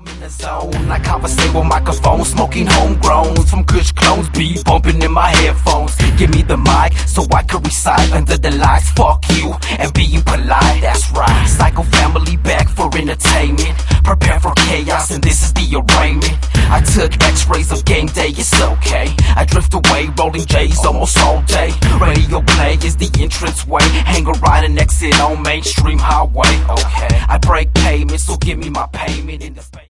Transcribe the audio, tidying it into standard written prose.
in the zone, I conversate with microphones, smoking homegrowns from Kush clones, beat bumping in my headphones. Give me the mic so I can recite under the lights. Fuck you and being polite, that's right. Psycho family back for entertainment. Prepare for chaos and this is the arraignment. I took x-rays of game day, it's okay. I drift away, rolling J's almost all day. Radio play is the entrance way. Hang a ride and exit on mainstream highway, okay. I break payments, so give me my payment in the space.